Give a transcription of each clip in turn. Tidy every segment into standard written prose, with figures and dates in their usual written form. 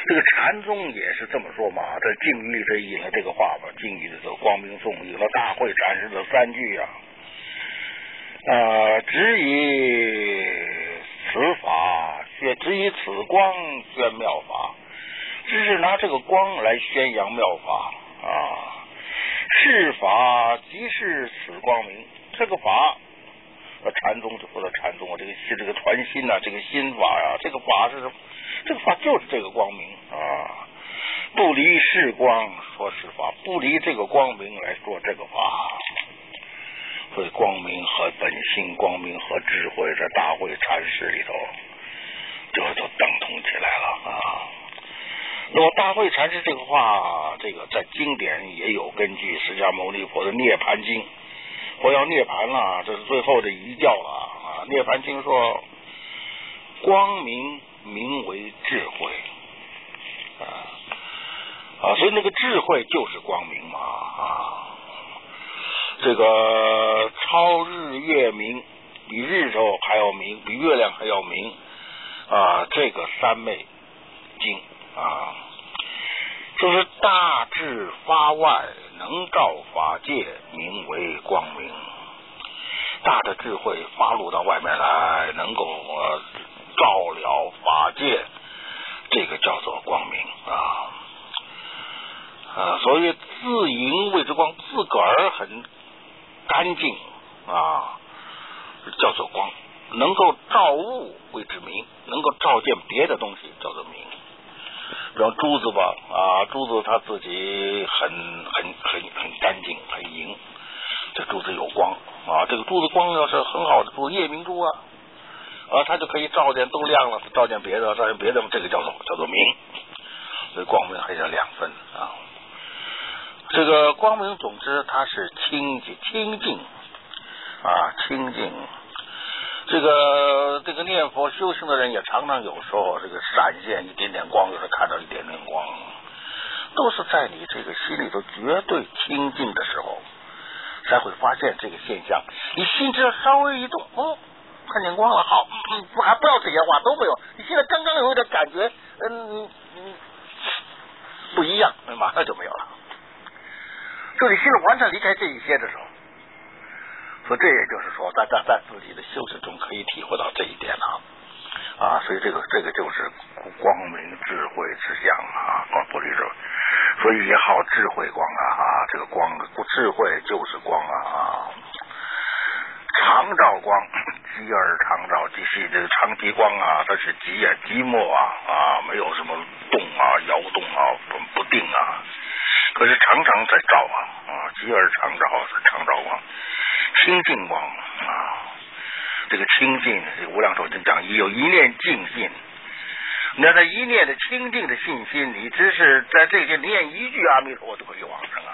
这个禅宗也是这么说嘛，这净语里这引了这个话吧，净语的这个光明颂引了大会禅师的3句啊，只以此法只以此光宣妙法，只是拿这个光来宣扬妙法啊。是法即是此光明，这个法，禅宗就说的禅宗啊，这个传心呐，这个心法呀，这个法是什么？这个法就是这个光明啊，不离是光说是法，不离这个光明来说这个法。所以光明和本性，光明和智慧，在大会禅师里头就等同起来了啊。那么大会禅师这个话，这个在经典也有根据，释迦牟尼佛的涅盘经，我要涅盘了，这是最后的遗教了啊。涅盘经说，光明名为智慧啊，所以那个智慧就是光明嘛啊。这个超日月明，比日头还要明，比月亮还要明啊，这个三昧经啊，就是大智发外，能照法界，名为光明。大的智慧发露到外面来，能够照了法界，这个叫做光明啊。所以自营谓之光，自个儿很干净啊，叫做光。能够照物谓之明，能够照见别的东西叫做明。比方珠子吧啊，珠子它自己很干净，很莹，这珠子有光啊。这个珠子光要是很好的珠，夜明珠啊，它就可以照见都亮了，照见别的，这个叫做明。所以光明还是2分啊。这个光明总之它是清净啊，清净。这个念佛修行的人也常常有时候这个闪现一点点光，就是看到一点点光，都是在你这个心里头绝对清净的时候才会发现这个现象。你心只要稍微一动，看见光了，好，还不要这些话都没有，你现在刚刚有点感觉，不一样，马上就没有了。就你心里完全离开这一些的时候，所以这也就是说，在自己的修持中可以体会到这一点啊。所以这个就是光明智慧之相啊，不离智慧，所以也好智慧光啊，这个光智慧就是光啊。常照光，极而常照，即是这个常极光啊，它是极默啊，没有什么动啊、摇动啊、不定啊，可是常常在照啊，极而常照，常照光。清净光啊，这个清净，这个无量寿经讲有一念净心，那在一念的清净的信心，你只是在这些念一句阿弥陀佛都可以往生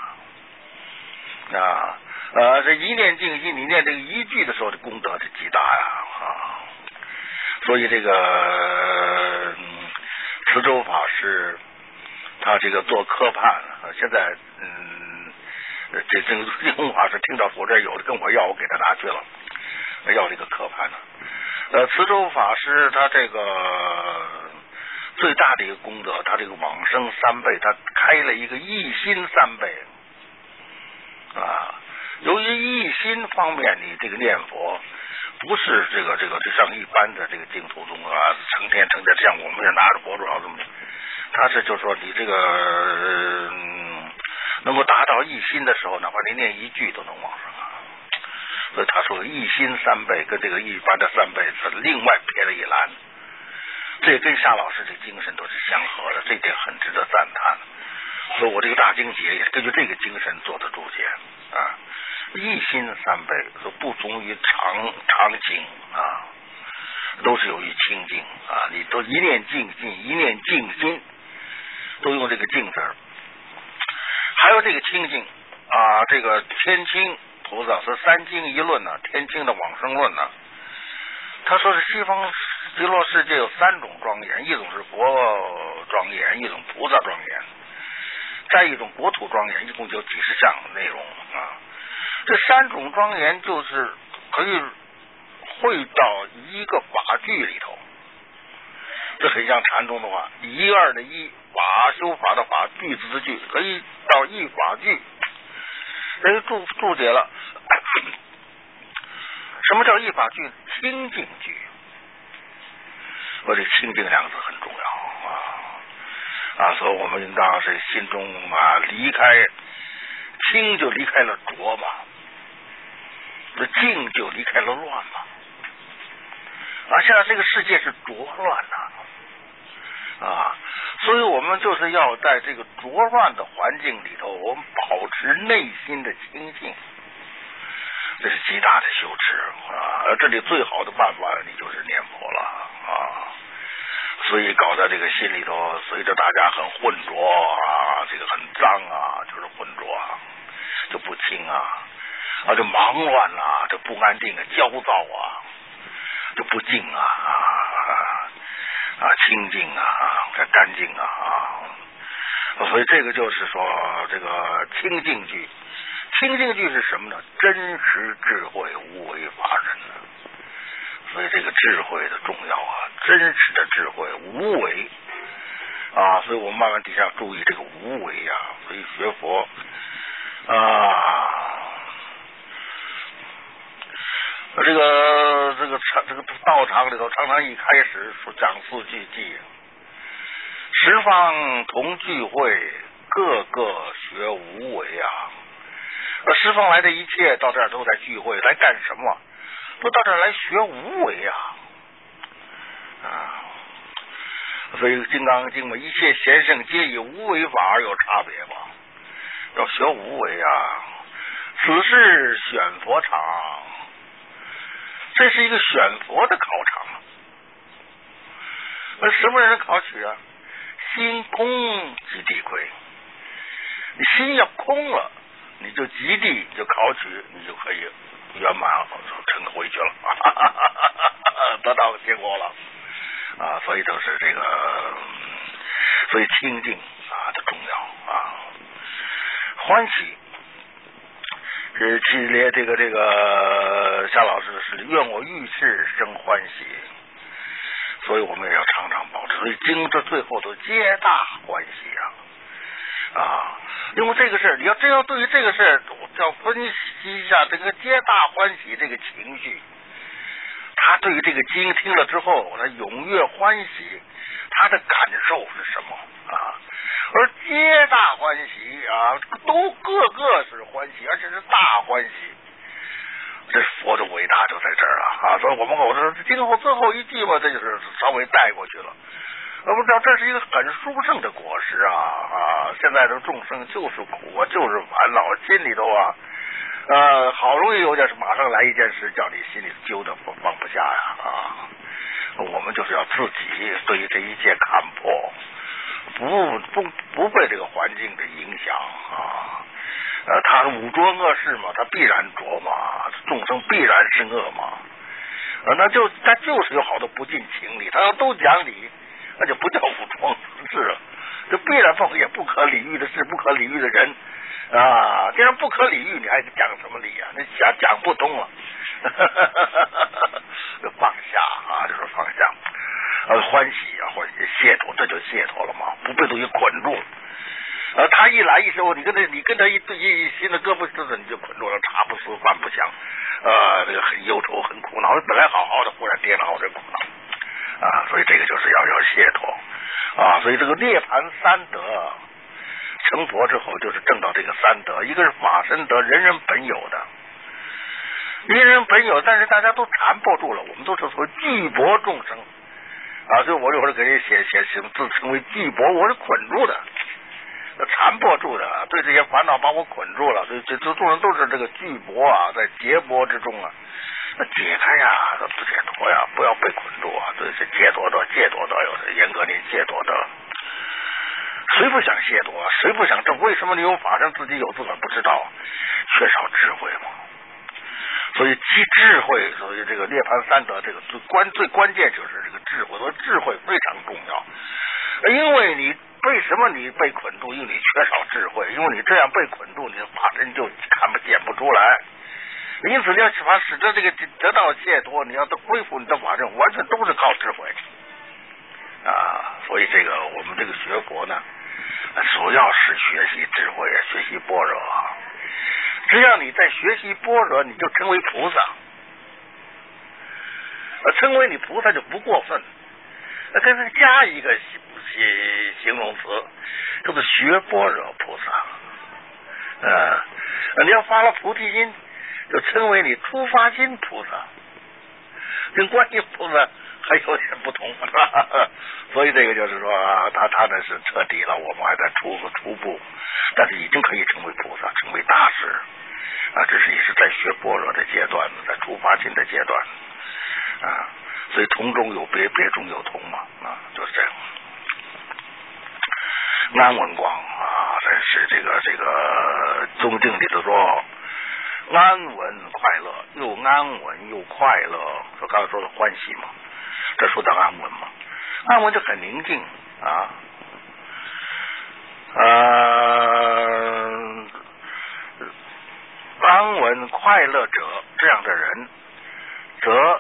这一念净心，你念这个一句的时候，的功德是极大啊。所以这个慈州法师他这个做科判，现在这个净空法师听到我这有的跟我要，我给他拿去了，要这个科判呢。慈州法师他这个最大的一个功德，他这个往生3倍，他开了一个一心3倍啊。由于一心方面，你这个念佛不是这个就像一般的这个净土宗成天像我们这拿着佛珠这么，他是就说你这个能够达到一心的时候，哪怕你念一句都能往生所以他说一心3倍跟这个一般的3倍是另外撇了一栏，这跟夏老师这精神都是相合的，这点很值得赞叹。所以我这个大经解也是根据这个精神做的注解啊。一心3倍，说不足于常情啊，都是由于清净啊，你都一念净心，一念净心，都用这个净字。还有这个清净啊，这个天清菩萨是3经一论天清的往生论他说是西方极乐世界有3种庄严，一种是佛庄严，一种菩萨庄严，再一种国土庄严，一共就几十项内容这3种庄严就是可以汇到一个法句里头， 这很像禅宗的话，一二的一，法修法的法，句子的句，可以到一法句。人注解了，什么叫一法句？清净句。我这清净两个字很重要所以我们应当是心中离开清就离开了浊嘛，这静就离开了乱嘛。现在这个世界是浊乱所以我们就是要在这个浊乱的环境里头，我们保持内心的清净，这是极大的修持这里最好的办法，你就是念佛了所以搞在这个心里头，随着大家很浑浊这个很脏就是浑浊就不清就忙乱就不安定焦躁就不静清净干净所以这个就是说这个清净句。清净句是什么呢？真实智慧，无为法人所以这个智慧的重要真实的智慧，无为所以我们慢慢底下注意这个无为所以学佛这个道场里头常常一开始说讲四句偈，十方同聚会，个个学无为十方来的一切到这儿都在聚会，来干什么？都到这儿来学无为所以《金刚经》嘛，一切贤圣皆以无为法而有差别嘛，要学无为此是选佛场，这是一个选佛的考场。那什么人考取心空即地亏，你心要空了，你就即地就考取，你就可以圆满成回去了得到结果了所以都是这个，所以清净的重要欢喜是列这个夏老师是愿我遇事生欢喜，所以我们也要常常保持，所以经这最后都皆大欢喜因为这个事你要真要对于这个事要分析一下这个皆大欢喜这个情绪，他对于这个经听了之后，他踊跃欢喜，他的感受是什么而皆大欢喜都个个是欢喜，而且是大欢喜，这佛的伟大就在这儿了所以我说今后最后一句嘛，这就是稍微带过去了。我不知道这是一个很殊胜的果实现在的众生就是苦就是烦恼，心里头好容易有点马上来一件事，叫你心里揪的放不下我们就是要自己对于这一切看破，不被这个环境的影响他五浊恶世嘛，他必然浊嘛，众生必然是恶嘛他就是有好多不近情理，他要都讲理，那就不叫五浊恶世了，就必然放也不可理喻的事，不可理喻的人既然不可理喻，你还讲什么理那讲不通了放下就是放下欢喜欢喜解脱，这就解脱了嘛，不被东西捆住他一来一说，你跟他一新的胳膊似的，你就捆住了，茶不思饭不想这个很忧愁很苦恼，本来好好的忽然跌倒这苦恼所以这个就是要解脱所以这个涅槃三德成佛之后就是证到这个三德，一个是法身德，人人本有的，人人本有，但是大家都缠不住了，我们都是说巨薄众生所以我有时候给人写什么字称为巨薄，我是捆住的，缠不住的，对这些烦恼把我捆住了，所以这众人都是这个巨薄在劫薄之中那解开不解脱不要被捆住对，是解脱德，解脱德有严格的解脱德，谁不想解脱谁不想证？为什么你有法身自己有自个儿不知道？缺少智慧嘛。所以其智慧，所以这个涅槃三德，这个最关键就是这个智慧，所以智慧非常重要。因为你为什么你被捆住？因为你缺少智慧，因为你这样被捆住，你的法身就显不出来。因此你要使得这个得到解脱，你要恢复你的法身，完全都是靠智慧所以这个我们这个学佛呢，主要是学习智慧，学习般若。只要你在学习般若，你就成为菩萨。成为你菩萨就不过分，跟他加一个形容词，叫做学般若菩萨。你要发了菩提心，就成为你初发心菩萨，跟观音菩萨还有点不同，是吧？所以这个就是说，他呢是彻底了，我们还在初步，但是已经可以成为菩萨，成为大师这是也是在学般若的阶段，在初发心的阶段所以同中有别，别中有同嘛就是这样。安稳光这是这个宗经里头说，安稳快乐，又安稳又快乐，说刚才说的欢喜嘛，这说的安稳嘛，安稳就很宁静安稳快乐者，这样的人则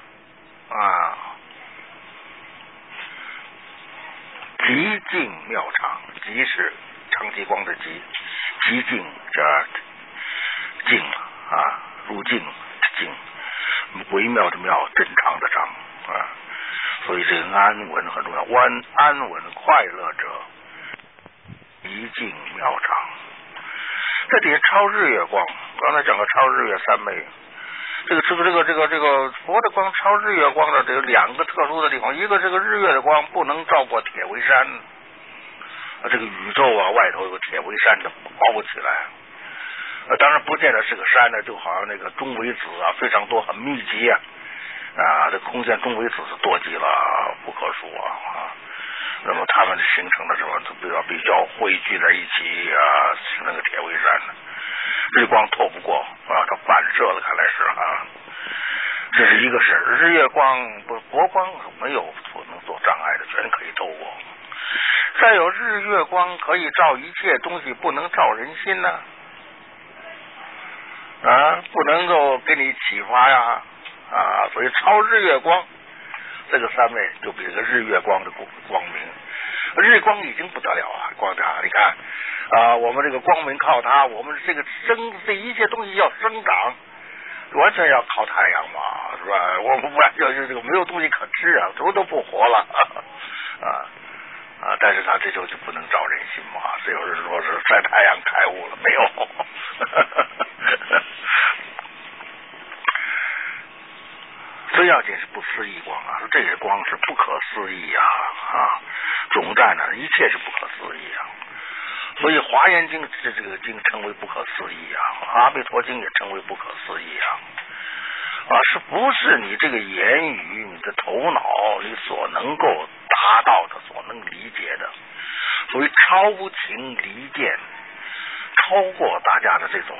极静妙常，极是长极光的极，极静这静入静静，微妙的妙，正常的常所以这个安稳很重要。安稳快乐者，极静妙常。这底下超日月光，刚才讲了超日月三昧。这个佛的光超日月光的这有两个特殊的地方，一个这个日月的光不能照过铁围山这个宇宙外头有个铁围山的包起来当然不见得是个山呢，就好像那个中微子非常多，很密集这空间中微子是多极了，不可数那么它们形成的什么比较汇聚在一起形成个铁围山日光透不过它反射了，看来是这是一个事。日月光佛光没有能做障碍的，全可以透过。再有日月光可以照一切东西，不能照人心呢不能够给你启发所以超日月光这个三昧就比这个日月光的光明，日光已经不得了光它你看我们这个光明靠它，我们这一切东西要生长，完全要靠太阳嘛，是吧？我们完全这个没有东西可吃什么都不活了但是它这就不能照人心嘛，这有人说是晒太阳开悟了没有最要紧是不思议光这些光是不可思议总占一切是不可思议所以华严经这个经称为不可思议阿弥陀经也称为不可思议是不是你这个言语你的头脑你所能够达到的，所能理解的，所谓超情离见，超过大家的这种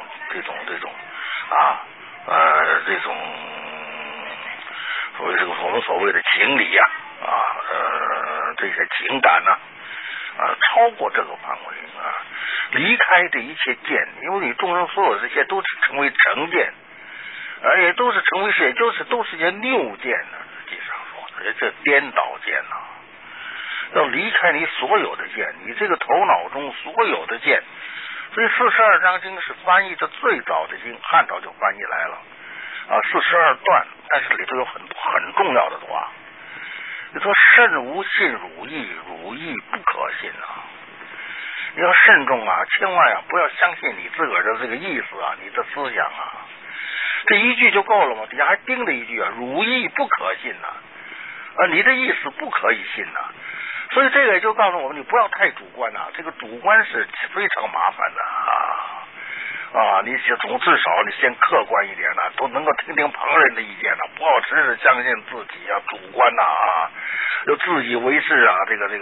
所谓这个我们所谓的情理这些情感超过这个范围离开这一切见，因为你众生所有这些都是成为成见，而且都是成为也都是些谬见实际上说这颠倒见要离开你所有的见，你这个头脑中所有的见。所以42章经是翻译的最早的经，汉朝就翻译来了42段，但是里头有很重要的话。你说慎无信汝意，汝意不可信你要慎重千万不要相信你自个儿的这个意思你的思想这一句就够了嘛，底下还盯着一句汝意不可信你的意思不可以信所以这个也就告诉我们，你不要太主观这个主观是非常麻烦的你至少你先客观一点都能够听听旁人的意见不要只是相信自己主观又自以为是这个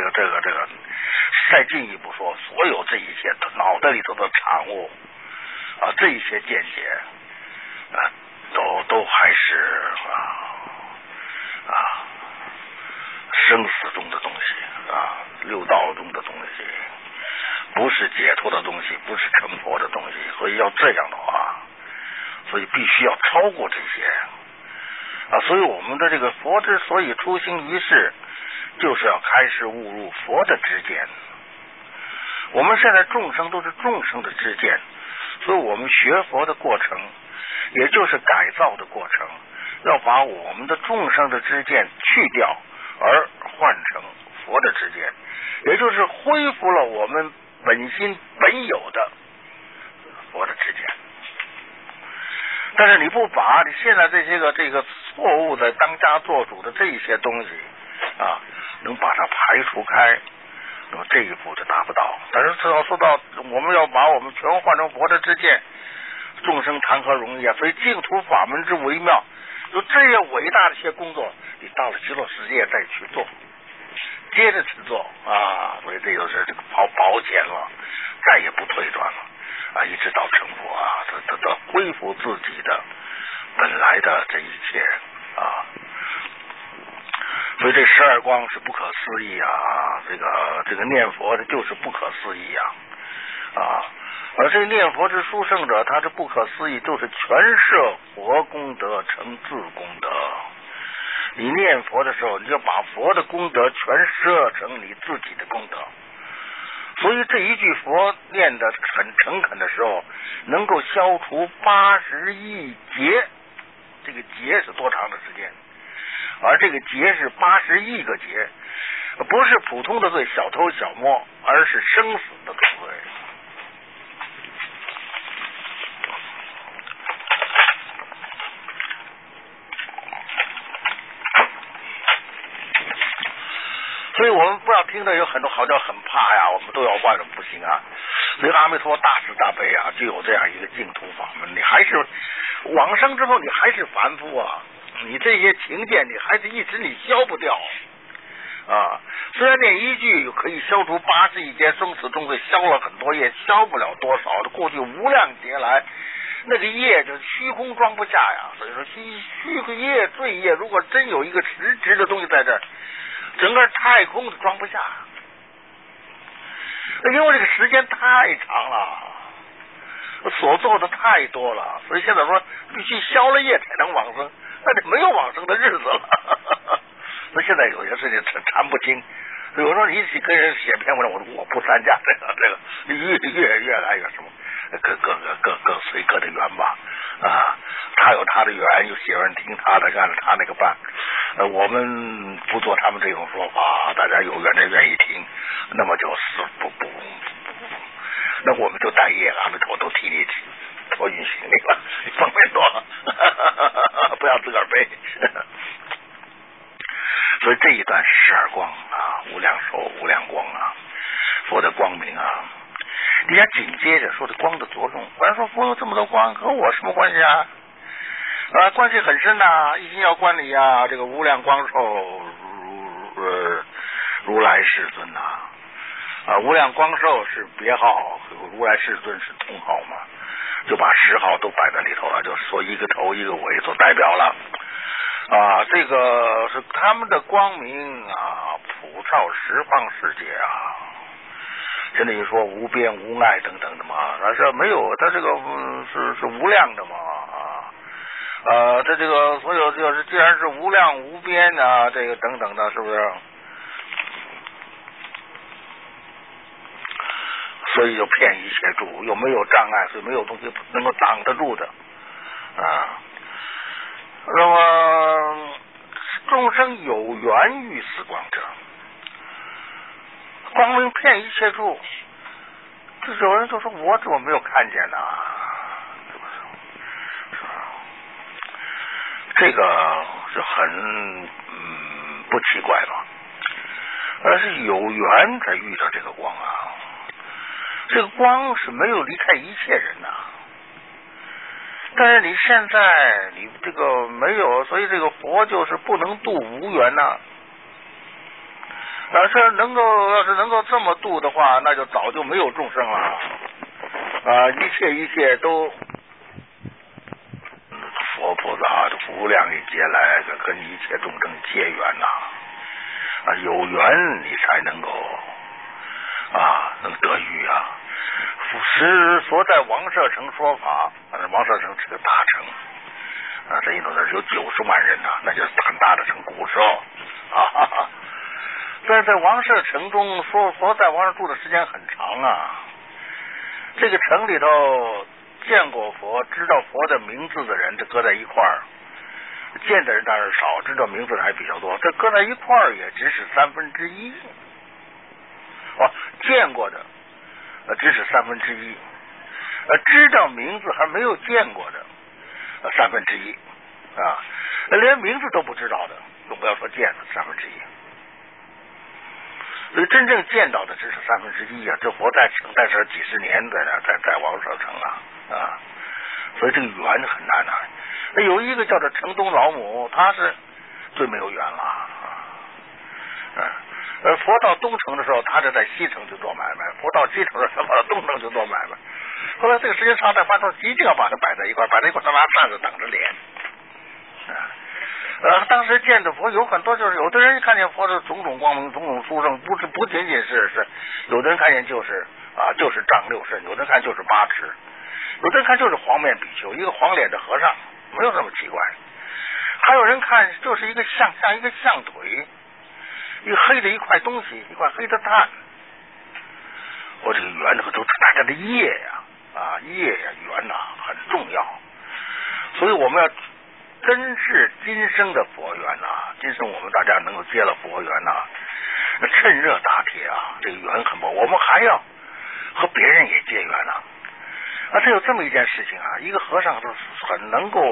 再进一步说，所有这一些脑袋里头的产物这一些见解都还是生死中的东西六道中的东西，不是解脱的东西，不是成佛的东西。所以要这样的话，所以必须要超过这些所以我们的这个佛之所以出行于世， 就是要开始悟入佛的知见。我们现在众生都是众生的知见，所以我们学佛的过程也就是改造的过程，要把我们的众生的知见去掉，而换成佛的知见，也就是恢复了我们本心本有的佛的知见。但是你不把你现在这个错误的当家做主的这一些东西啊，能把它排除开，那么这一步就达不到。但是只要说到我们要把我们全换成佛的知见，众生谈何容易啊！所以净土法门之微妙，就这样伟大的一些工作，你到了极乐世界再去做，接着去做啊！所以这就是这个保险了，再也不退转了啊！一直到成佛啊，他恢复自己的本来的这一切啊！所以这12光是不可思议啊！这个念佛的就是不可思议啊！而这念佛之殊胜者，他是不可思议，就是全摄佛功德成自功德。你念佛的时候，你就把佛的功德全摄成你自己的功德。所以这一句佛念的很诚恳的时候，能够消除80亿劫。这个劫是多长的时间？而这个劫是80亿个劫，不是普通的罪，小偷小摸，而是生死的罪。所以我们不要听着有很多好像很怕呀，我们都要换了，不行啊！所以阿弥陀佛大慈大悲啊，就有这样一个净土法门。你还是往生之后，你还是凡夫啊，你这些情见你还是一直你消不掉啊。虽然念一句可以消除80亿劫生死重罪，消了很多业，消不了多少的。过去无量劫来，那个业就是虚空装不下呀。所以说虚业罪业，如果真有一个实质的东西在这儿，整个太空都装不下，因为这个时间太长了，所做的太多了，所以现在说必须消了业才能往生，那就没有往生的日子了。那现在有些事情谈不清，有时候你一起跟人写篇文章，我说我不参加这个，越来越什么，各随各的缘吧啊，他有他的缘，有些人听他的，干了他那个办。我们不做他们这种说法，大家有缘人愿意听，那么就是不，那我们就带业了，阿弥陀都替你托运行李了，方便多，不要自个儿背。所以这一段12光啊，无量寿、无量光啊，佛的光明啊，你看紧接着说的光的作用，我说佛有这么多光，和我什么关系啊？关系很深呐，一心要观理啊，这个无量光寿如来世尊呐，无量光寿是别号，如来世尊是通号嘛，就把10号都摆在里头了，就说一个头一个尾做代表了啊，这个是他们的光明啊，普照十方世界啊。现在你说无边无碍等等的嘛，那是没有，它这个是无量的嘛它这个所有就是既然是无量无边啊，这个等等的，是不是？所以就骗一切住，又没有障碍，所以没有东西能够挡得住的啊。那么众生有缘遇此光者，光明骗一切住，这有人就说我怎么没有看见呢？这个是很不奇怪了，而是有缘才遇到这个光啊。这个光是没有离开一切人呐，但是你现在你这个没有，所以这个佛就是不能度无缘呐。要是能够这么度的话，那就早就没有众生了啊！一切都佛菩萨无量一劫来跟一切众生结缘呐啊，有缘你才能够能得遇啊。佛在王舍城说法，王舍城是个大城这一种有90万人呐，那就是很大的城，古时候在王舍城中，说佛在王舍住的时间很长啊。这个城里头见过佛、知道佛的名字的人，这搁在一块儿，见的人当然少，知道名字的还比较多。这搁在一块儿也只是1/3。见过的只是1/3，知道名字还没有见过的1/3啊，连名字都不知道的，更不要说见了1/3。所以真正见到的只是1/3啊！这佛在这几十年在王舍城啊，所以这个缘很难啊。有一个叫做城东老母，他是最没有缘了佛到东城的时候，他就在西城就做买卖；佛到西城的时候，跑到东城就做买卖。后来这个时间长，他发现一定要把它摆在一块，他拿扇子等着脸。当时见的佛有很多，就是有的人看见佛的种种光明、种种殊胜，不仅仅是有的人看见就是丈六身，有的人看就是8尺，有的人看就是黄面比丘，一个黄脸的和尚，没有这么奇怪。还有人看就是一个像一个象腿，一个黑的一块东西，一块黑的炭。我这个缘都是大家的业呀，缘很重要，所以我们要珍视今生的佛缘今生我们大家能够接了佛缘趁热打铁这个缘很薄，我们还要和别人也结缘这有这么一件事情一个和尚很能够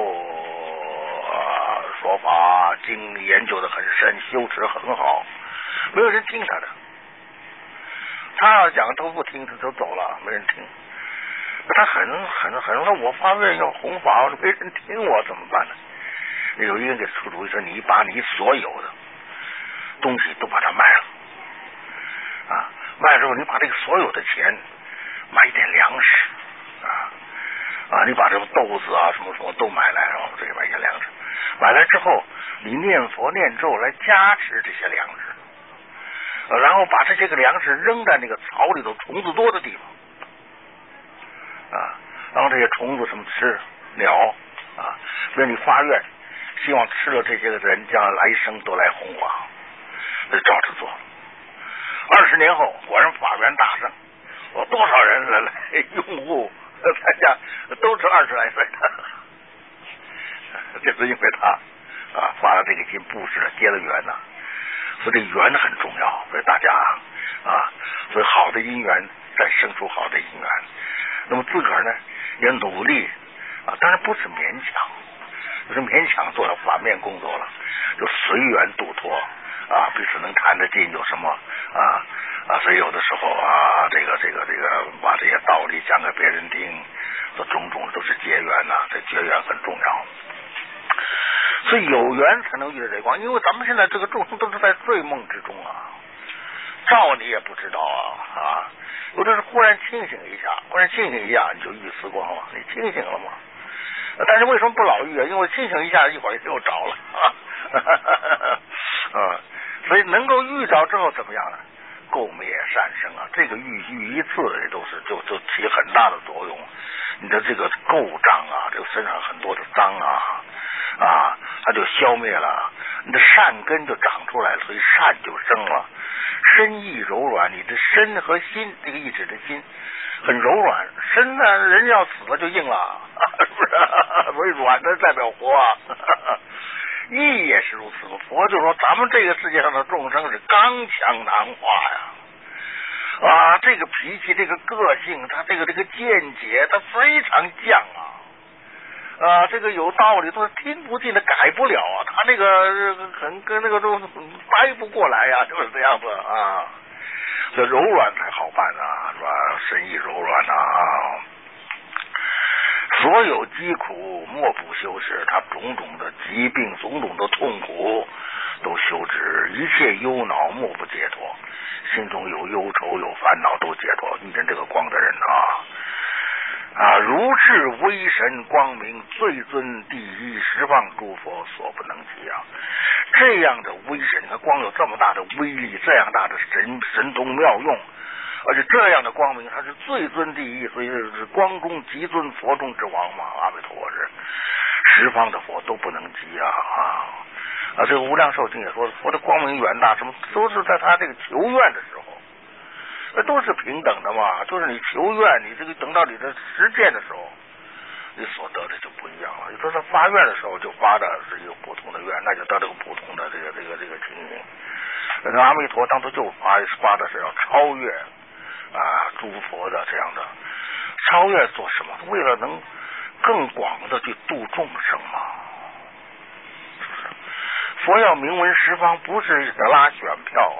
说法，经研究的很深，修持很好，没有人听他的，他要讲都不听，他就走了，没人听。他很说我发愿要弘法，没人听我怎么办呢？有一个人给出主意说，你把你所有的东西都把它卖了卖了之后，你把这个所有的钱买一点粮食你把这个豆子什么都买来，然后这买一些粮食，买来之后你念佛念咒来加持这些粮食，然后把这些个粮食扔在那个草里头虫子多的地方然后这些虫子什么吃鸟所以你发愿希望吃了这些个人将来生都来弘法，就照着做。20年后果然法缘大盛，多少人来拥护参加，都是20来岁的，这是因为他发了这个心，布施了，结了缘所以这缘很重要。所以大家所以好的因缘再生出好的因缘，那么自个儿呢也努力当然不是勉强，就是勉强做了反面工作了，就随缘度脱彼此能谈得近有什么所以有的时候这个把这些道理讲给别人听，这种种都是结缘这结缘很重要。所以有缘才能遇到这光，因为咱们现在这个众生都是在睡梦之中照你也不知道有的是忽然清醒一下，你就遇死光了，你清醒了吗？但是为什么不老遇因为清醒一下一会儿又着了所以能够遇着之后怎么样呢？垢灭善生这个遇一次也都是就起很大的作用。你的这个垢障这个身上很多的脏它就消灭了，你的善根就长出来了，所以善就生了。身意柔软，你的身和心，这个意指的心很柔软，身呢人要死了就硬了是不是？所以软的代表活意也是如此。佛就说咱们这个世界上的众生是刚强难化这个脾气，这个个性，他这个见解，他非常犟这个有道理都听不进的，改不了他那个很跟那个都掰不过来就是这样子这柔软才好办是吧？身意柔软所有疾苦莫不修持，他种种的疾病，种种的痛苦都修持，一切忧恼莫不解脱，心中有忧愁有烦恼都解脱。遇见这个光的人如是威神光明，最尊第一，十方诸佛所不能及这样的威神，你看光有这么大的威力，这样大的神通妙用，而且这样的光明它是最尊第一，所以是光中极尊，佛中之王嘛。阿弥陀佛是十方的佛都不能及这个无量寿经也说，佛的光明远大，什么都是在他这个求愿的时候，那都是平等的嘛。就是你求愿，你这个等到你的实践的时候，你所得的就不一样了。有时候发愿的时候就发的是一个普通的愿，那就得这个普通的这个情形。那阿弥陀当初就发的是要超越诸佛的这样的，超越做什么？为了能更广的去度众生嘛。佛要名闻十方，不是拉选票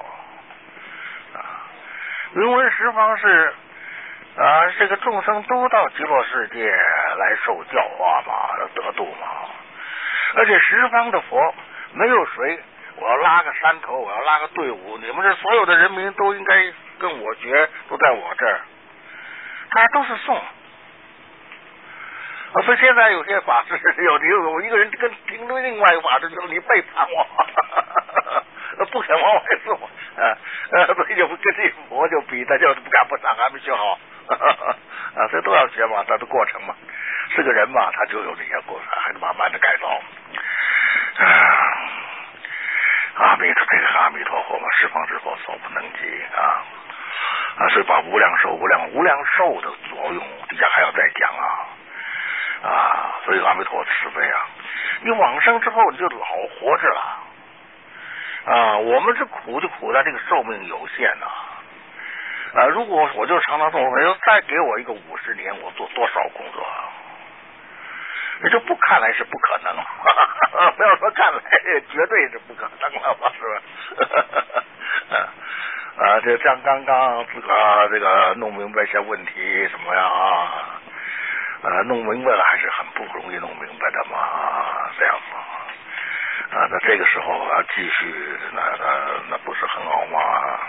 名闻十方是这个众生都到极乐世界来受教化嘛，得度嘛。而且十方的佛没有谁我要拉个山头，我要拉个队伍，你们这所有的人民都应该跟我学，都在我这儿，大家都是送。所以现在有些法师有一个人跟评论另外一个法师说你背叛我，不肯往外送，所以就跟这佛就比，他就不敢不上，还没学好所以都要学嘛，他的过程嘛，是个人嘛，他就有这些过程，还是慢慢的改造。这个阿弥陀佛嘛，十方之佛所不能及所以把无量寿的作用底下还要再讲所以阿弥陀慈悲你往生之后你就老活着了我们这苦就苦在这个寿命有限如果我就常常说，我要再给我一个50年，我做多少工作这就不看来是不可能不要说看来绝对是不可能了是吧这像刚刚自个这个弄明白一些问题什么呀弄明白了还是很不容易弄明白的嘛这样子那这个时候继续那不是很好吗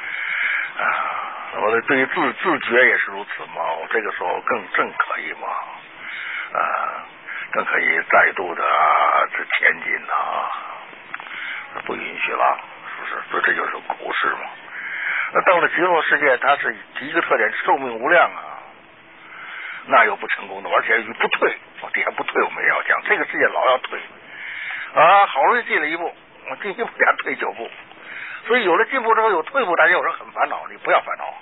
我对于自觉也是如此嘛，我这个时候更可以嘛更可以再度的前进不允许了，是不是？所以这就是苦事嘛。那到了极乐世界，它是一个特点，寿命无量那有不成功的，而且不退，底下不退，我们也要讲，这个世界老要退好容易进了一步，进一步给他退9步，所以有了进步之后有退步，大家有时候很烦恼，你不要烦恼，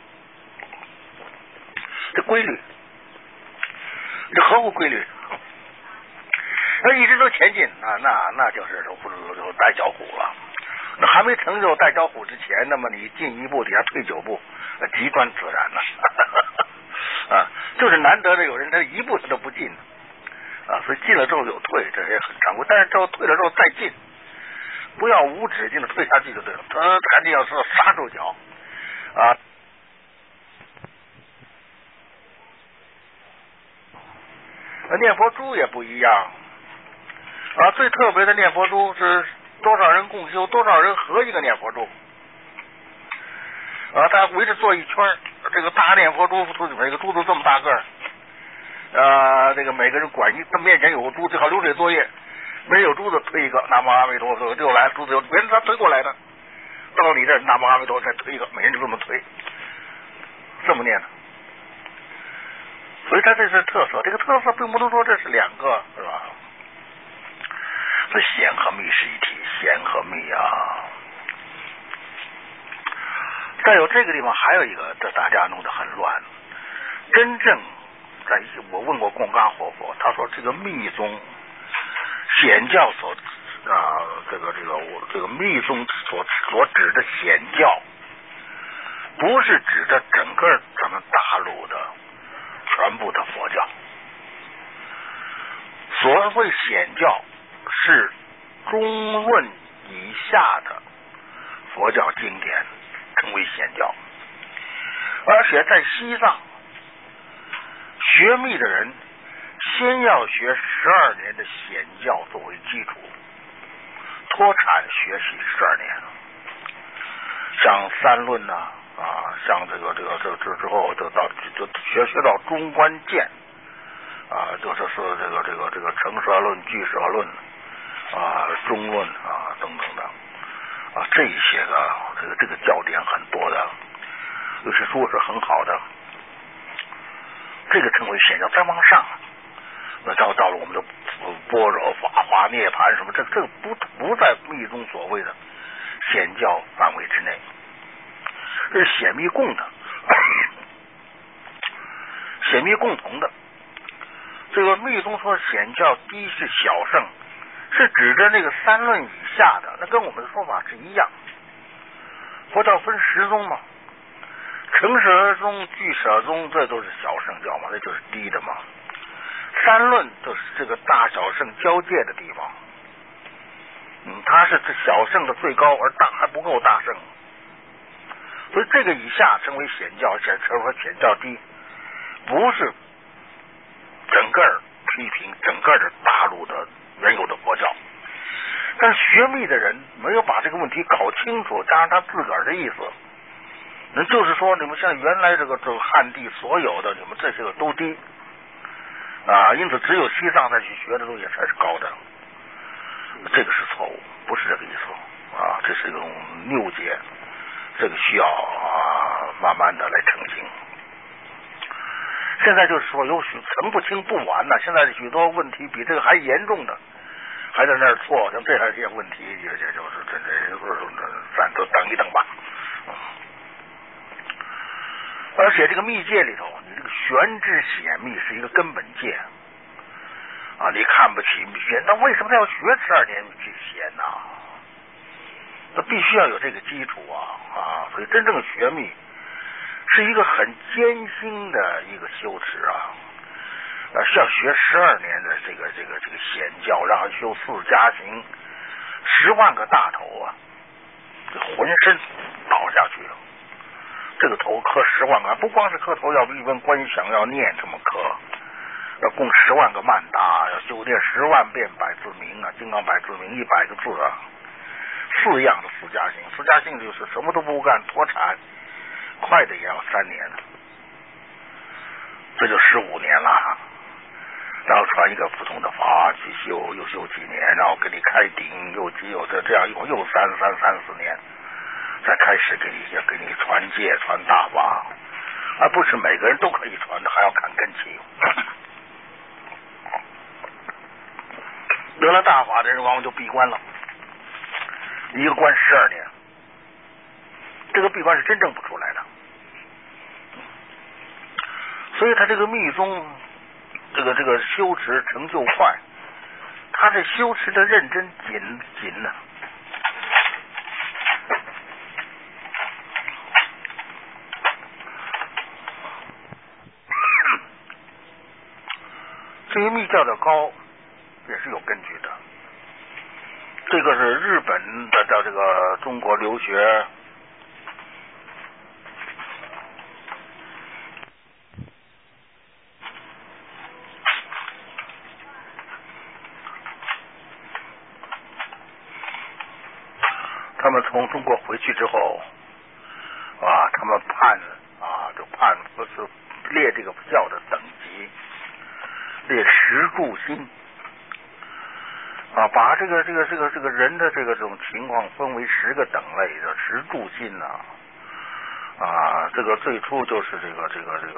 这规律，这合乎规律。一直都前进那就是就带脚虎了。那还没成就带脚虎之前，那么你进一步底下退9步，极端自然了就是难得的有人他一步他都不进所以进了之后有退，这也很常规。但是之后退了之后再进，不要无止境的退下去就对了，赶紧要刹住脚念佛珠也不一样最特别的念佛珠是多少人共修，多少人合一个念佛珠大家围着坐一圈，这个大念佛珠每个珠子这么大个这个每个人管他面前有个珠，最好流水作业，没有珠子推一个，南无阿弥陀佛，就来珠子有别人他推过来的，到你这南无阿弥陀佛再推一个，每人就这么推，这么念的。所以它这是特色，这个特色并不能说这是2个，是吧？这显和密是一体，显和密再有这个地方还有一个，这大家弄得很乱。真正我问过贡嘎活佛，他说这个密宗显教所这个密宗所指的显教，不是指的整个咱们大陆的全部的佛教。所谓显教是中论以下的佛教经典称为显教，而且在西藏学密的人先要学12年的显教作为基础，脱产学习12年，像三论像这之后就学到中观见就是这个成舍论、俱舍论中论等等的这些这个教典很多的，有些书是很好的，这个称为显教。再往上那到了我们的般若法华涅槃什么，这个不在密宗所谓的显教范围之内，是显密共的，显密共同的。这个密宗说显教低是小圣，是指着那个三论以下的，那跟我们的说法是一样。佛教分十宗嘛，成舍宗、俱舍宗，这都是小圣教嘛，那就是低的嘛。三论就是这个大小圣交界的地方，它是这小圣的最高，而大还不够大圣，所以这个以下称为显教，称为显教低，不是整个批评整个的大陆的原有的佛教。但是学密的人没有把这个问题搞清楚，加上他自个儿的意思，那就是说你们像原来这个汉地所有的你们这些个都低啊，因此只有西藏再去学的东西才是高的，这个是错误，不是这个意思啊，这是一种谬解，这个需要慢慢的来澄清。现在就是说有层不清不完呢，现在许多问题比这个还严重的还在那儿错，像这些问题也就是咱都等一等吧。而且这个密戒里头，你这个玄之显密是一个根本戒啊，你看不起密玄，那为什么他要学12年去显呢？那必须要有这个基础啊，所以真正学密是一个很艰辛的一个修持啊，需要学12年的这个显教，然后修4加行，10万个大头啊，这浑身倒下去了。这个头磕10万个，不光是磕头，要一问观想要念这么磕，要供10万个曼达，要修炼10万遍百字明啊，金刚百字明100个字啊，4样的4加行，4加行就是什么都不干，脱产，快的也要3年，这就15年了。然后传一个普通的法去修，又修几年，然后给你开顶，又这样又3-4年。再开始给你传戒传大法，而不是每个人都可以传的，还要看根基。得了大法的人往往就闭关了，一个关12年，这个闭关是真正不出来的。所以他这个密宗这个修持成就快，他这修持的认真紧呢。至于密教的高也是有根据的，这个是日本的到这个中国留学，他们从中国回去之后他们判不是列这个教的等级，列10住心把这个人的这种情况分为10个等类的10住心这个最初就是这个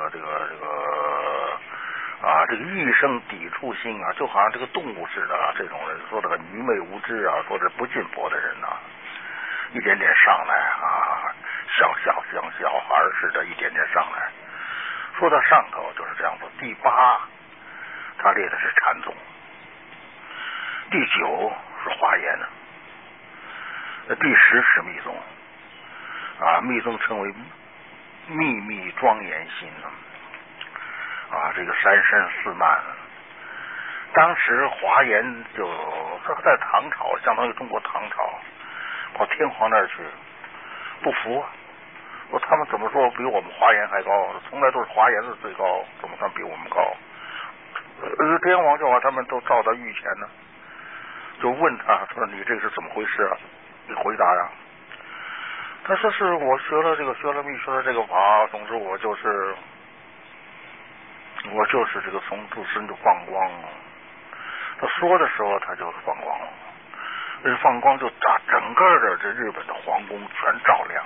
一生抵触心就好像这个动物似的这种人说的很愚昧无知说的不信佛的人一点点上来像小孩似的，一点点上来。说到上头就是这样子，第8他列的是禅宗，第9是华严第10是密宗密宗称为秘庄严心这个3身4慢。当时华严就在唐朝，相当于中国唐朝，跑天皇那儿去不服说他们怎么说比我们华严还高，从来都是华严是最高，怎么算比我们高？天皇就把他们都召到御前呢，就问他说你这个是怎么回事你回答他说是我学了密学了这个法，总之我就是这个从自身就放光他说的时候他就放光了，这放光就把整个的这日本的皇宫全照亮。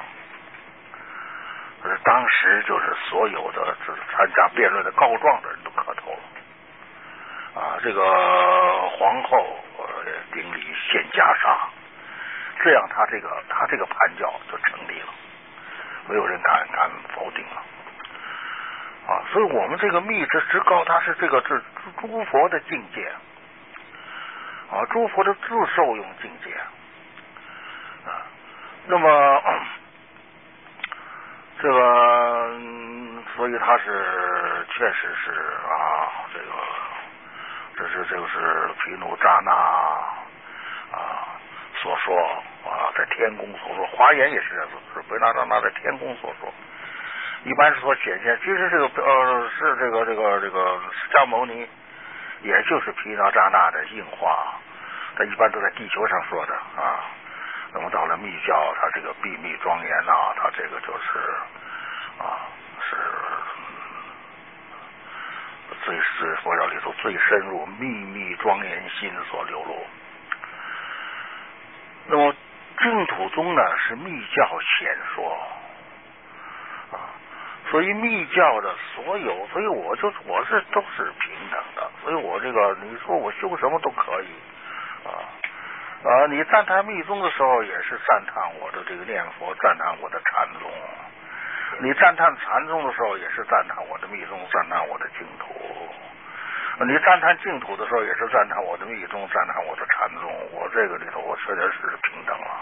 当时就是所有的参加辩论的告状的人都磕头了这个皇后顶礼献袈裟，这样他这个叛教就成立了，没有人敢否定了。所以我们这个密之高，它是诸佛的境界诸佛的自受用境界那么这个所以它是确实是这个是毗努扎那所说在天宫所说，华严也是是毗努扎那在天宫所说，一般是说显现。其实这个是这个释迦牟尼，也就是毗努扎那的应化，它一般都在地球上说的那么到了密教，它这个秘密庄严它这个就是是佛教里头最深入秘密庄严心所流露。那么净土宗呢是密教显说所以密教的所有，所以我都是平等的，所以我这个你说我修什么都可以你赞叹密宗的时候也是赞叹我的这个念佛，赞叹我的禅宗，你赞叹禅宗的时候也是赞叹我的密宗，赞叹我的净土，你赞叹净土的时候也是赞叹我的密宗，赞叹我的禅宗，我这个里头我确实是平等了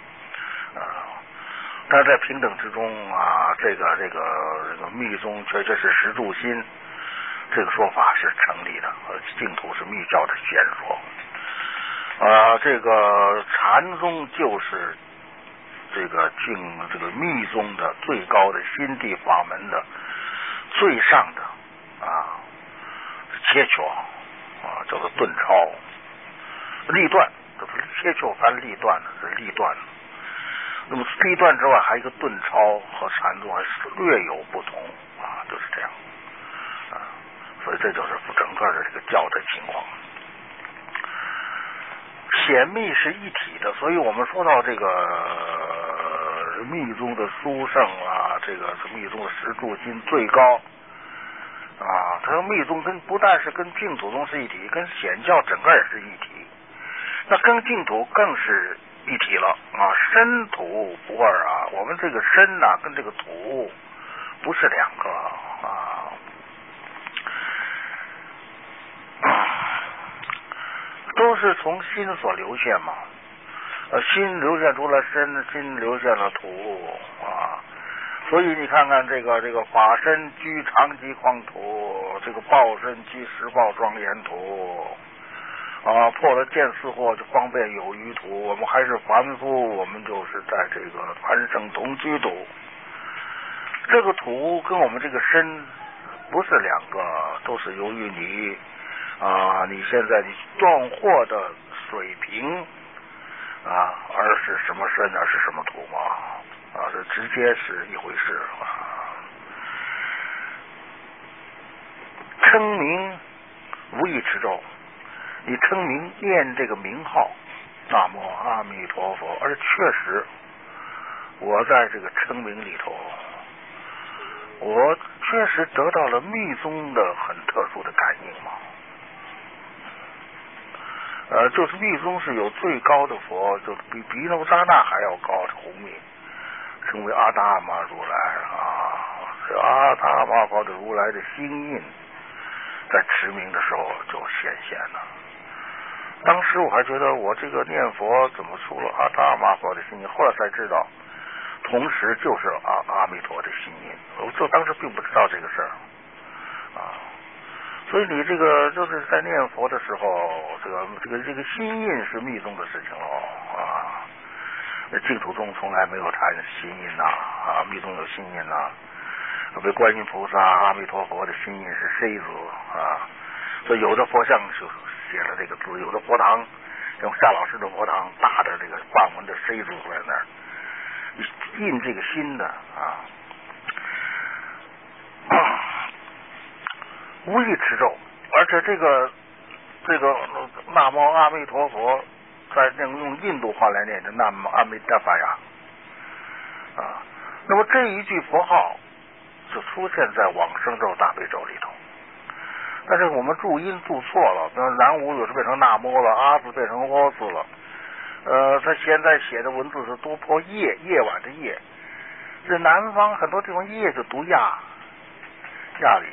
但是在平等之中这个密宗确实是实住心，这个说法是成立的，净土是密教的显说这个禅宗就是这个密宗的最高的心地法门的最上的切磋叫做顿超立断，这不是切磋翻立断的，是立断。那么立断之外还有一个顿超和禅宗还是略有不同就是这样所以这就是整个的这个教的情况。显密是一体的，所以我们说到这个密宗的殊胜这个是密宗的实住心最高它说密宗不但是跟净土宗是一体，跟显教整个也是一体，那跟净土更是一体了身土不二我们这个身跟这个土不是两个都是从心所流现嘛心流现出了身，心流现了土所以你看看这个法身居长吉匡土，这个报身居十报庄严土破了见思惑就方便有余土，我们还是凡夫，我们就是在这个凡圣同居土，这个土跟我们这个身不是两个，都是由于你你现在你断惑的水平而是什么身是什么土嘛这直接是一回事称名无意持咒，你称名念这个名号南无阿弥陀佛，而确实我在这个称名里头，我确实得到了密宗的很特殊的感应嘛就是密宗是有最高的佛，就比毗努扎那还要高的宏密，称为阿达玛如来这阿达玛佛的如来的心印在持名的时候就显现了。当时我还觉得我这个念佛怎么出了阿达玛佛的心印，后来才知道同时就是阿弥陀的心印，我就当时并不知道这个事儿所以你这个就是在念佛的时候，这个心印是密宗的事情净土宗从来没有谈心印密宗有心印为观音菩萨阿弥陀佛的心印是谁字所以有的佛像就写了这个字，有的佛堂像夏老师的佛堂大的这个梵文的谁字在那儿印这个心的无意持咒，而且这个南无阿弥陀佛在用印度话来念的南无阿弥达巴呀那么这一句佛号就出现在往生咒大悲咒里头， 但是我们注音注错了，比如南无有时变成那摩了，阿字变成阿字了。他现在写的文字是多破夜，夜晚的夜。这南方很多地方夜就读亚里。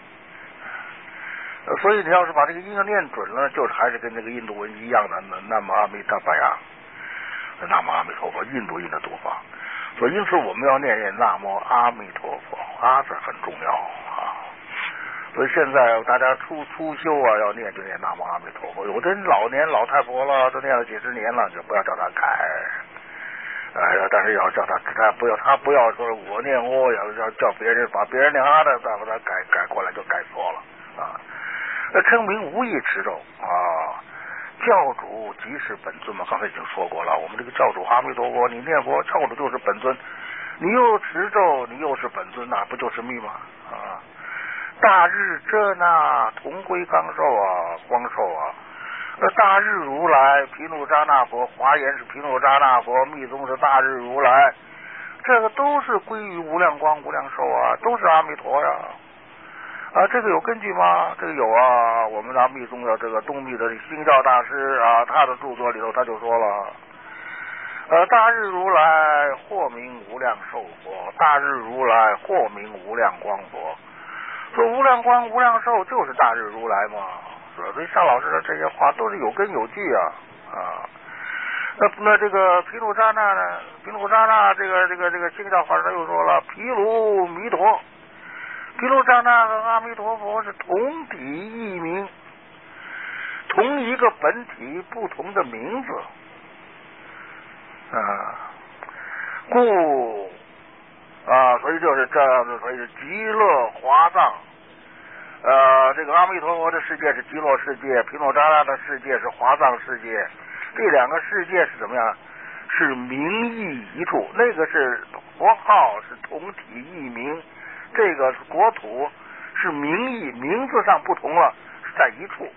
所以你要是把这个音要念准了，就是还是跟那个印度文一样的，南无阿弥陀佛呀，南无阿弥陀佛，印度音的读法。所以因此我们要念南无阿弥陀佛，阿字很重要啊。所以现在大家初修啊，要念就念南无阿弥陀佛。有的人老太婆了，都念了几十年了，就不要叫他改。但是要叫他不要说我念要叫别人把别人念阿的，再把他改过来就改错了啊。称名无意持咒啊，教主即是本尊嘛，刚才已经说过了。我们这个教主阿弥陀佛，你念佛，教主就是本尊，你又持咒，你又是本尊，那不就是密吗？啊，大日遮那同归刚寿啊，光寿啊。大日如来毗卢遮那佛，华严是毗卢遮那佛，密宗是大日如来，这个都是归于无量光无量寿啊，都是阿弥陀呀。这个有根据吗？这个有啊，我们拿密宗的这个东密的星教大师啊，他的著作里头他就说了，大日如来或名无量寿佛，大日如来或名无量光佛。说无量光无量寿就是大日如来嘛。所以尚老师的这些话都是有根有据啊。那这个毗卢遮那呢？毗卢遮那这个星教法师他又说了，毗卢弥陀。毗卢遮那和阿弥陀佛是同体异名，同一个本体，不同的名字故所以就是这样子，所以是极乐华藏。这个阿弥陀佛的世界是极乐世界，毗卢遮那的世界是华藏世界，这两个世界是怎么样？是名义一处，那个是佛号是同体异名。这个国土是名义，名字上不同了，是在一处。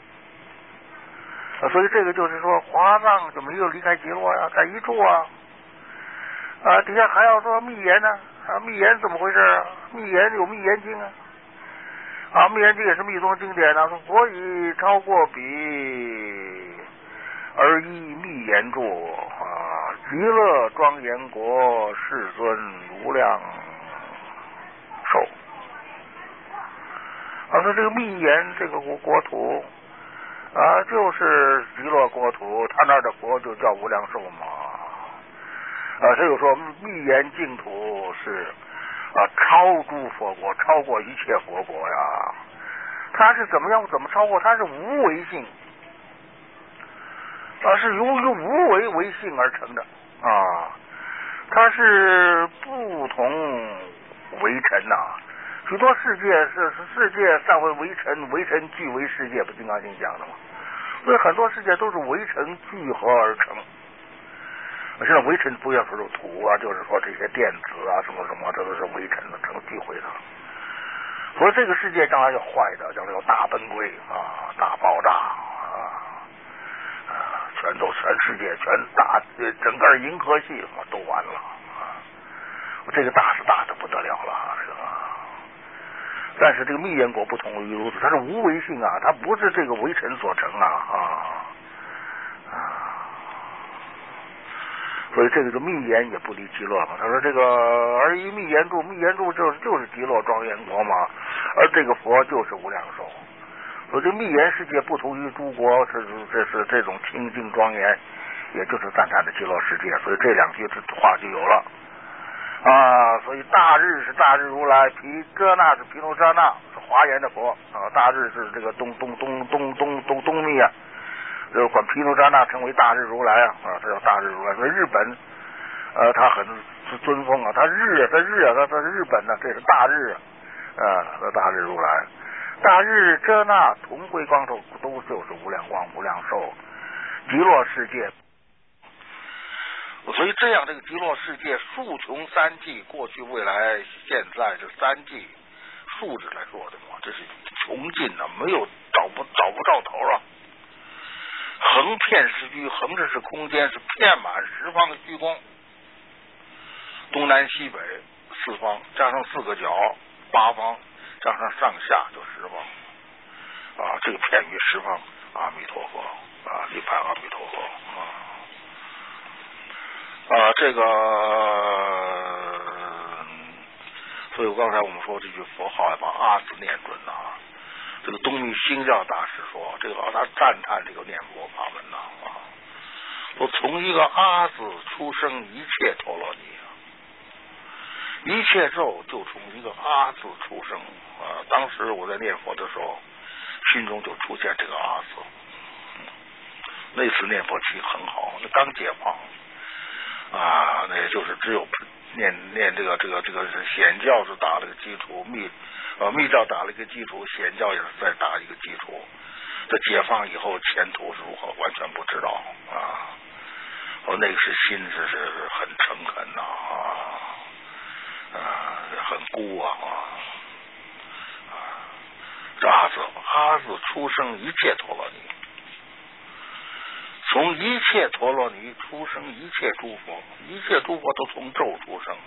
所以这个就是说，华藏就没有离开极乐呀，在一处啊。底下还要说密言呢，密言怎么回事啊？密言有密言经啊，密言经也是密宗经典啊。说佛以超过彼而依密言著极乐庄严国世尊无量寿。说这个密言这个国土就是极乐国土，他那儿的佛就叫无量寿嘛。所以说密言净土是超诸佛国，超过一切佛国呀。它是怎么超过？它是无为性是由于无为为性而成的它是不同为尘许多世界是世界散为为尘，为尘聚为世界，不金刚经讲的吗？所以很多世界都是为尘聚合而成。现在微尘不要说是土就是说这些电子什么什么，这都是微尘的成聚会的。所以这个世界将来要坏的，将来要大崩溃大爆炸全世界整个银河系都完了这个大是大的不得了了但是这个密言国不同于如此，它是无为性它不是这个微尘所成所以这个密言也不离极乐嘛。他说这个而以密言住，密言住就是极乐庄严国嘛，而这个佛就是无量寿。所以这密言世界不同于诸国，这是这种清净庄严，也就是赞叹的极乐世界。所以这两句话就有了所以大日是大日如来，毗遮那是毗卢遮那，是华严的佛大日是这个东密就管毗卢遮那称为大日如来这叫大日如来。所以日本他很尊奉他日本呢，这是大日大日如来，大日遮那同归光寿，都就是无量光无量寿极乐世界。所以这样这个极乐世界数穷三际，过去未来现在这三际数字来说的嘛，这是穷尽没有找不着头横遍十居，横着是空间，是遍满十方的虚空，东南西北四方加上四个角，八方加上上下就十方这个片语释放阿弥陀佛啊，礼拜阿弥陀佛这个，所以刚才我们说这句佛号要把阿字念准呐。这个东密心教大师说，这个他赞叹这个念佛法门呐说从一个阿字出生一切陀罗尼一切咒就从一个阿字出生当时我在念佛的时候，心中就出现这个阿字。那次念佛期很好，那刚解放那也就是只有念这个显教是打了个基础，密教打了一个基础，显教也是再打一个基础。这解放以后前途是如何，完全不知道那个是心是很诚恳很孤这阿字出生一切陀罗尼，从一切陀罗尼出生一切诸佛，一切诸佛都从咒出生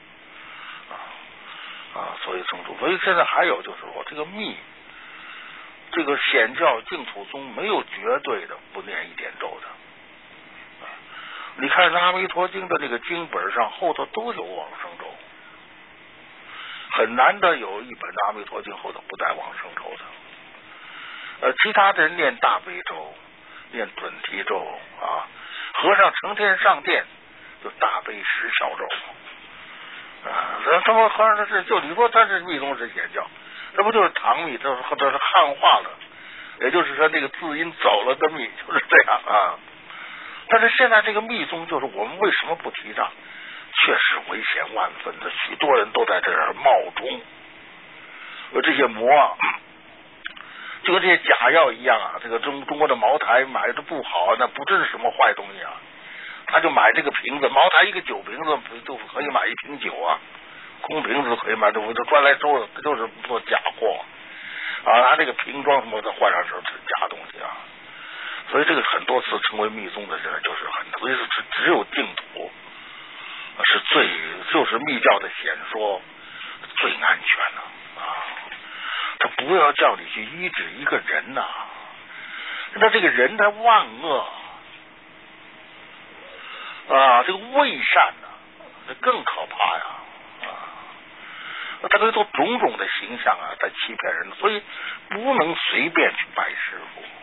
所以从咒。所以现在还有就是说，这个密，这个显教净土宗没有绝对的不念一点咒的。你看《阿弥陀经》的这个经本上后头都有往生咒，很难得有一本《阿弥陀经》后头不带往生咒的。其他的人念大悲咒，念准提咒和尚成天上殿就大悲十小咒他们和尚是就你说他是密宗是显教，这不就是唐密，这是汉化了，也就是说这个字音走了的密，就是这样但是现在这个密宗就是我们为什么不提倡？确实危险万分的，许多人都在这儿冒充这些魔就跟这些假药一样这个中国的茅台买的不好，那不真是什么坏东西他就买这个瓶子，茅台一个酒瓶子就可以买一瓶酒空瓶子可以买，这专来收的，这就是做假货拿这个瓶装什么的换上是假东西所以这个很多次成为密宗的人就是所以只有净土是就是密教的显说最安全的他不要叫你去医治一个人那这个人他万恶这个伪善这更可怕他这都种种的形象在欺骗人，所以不能随便去拜师傅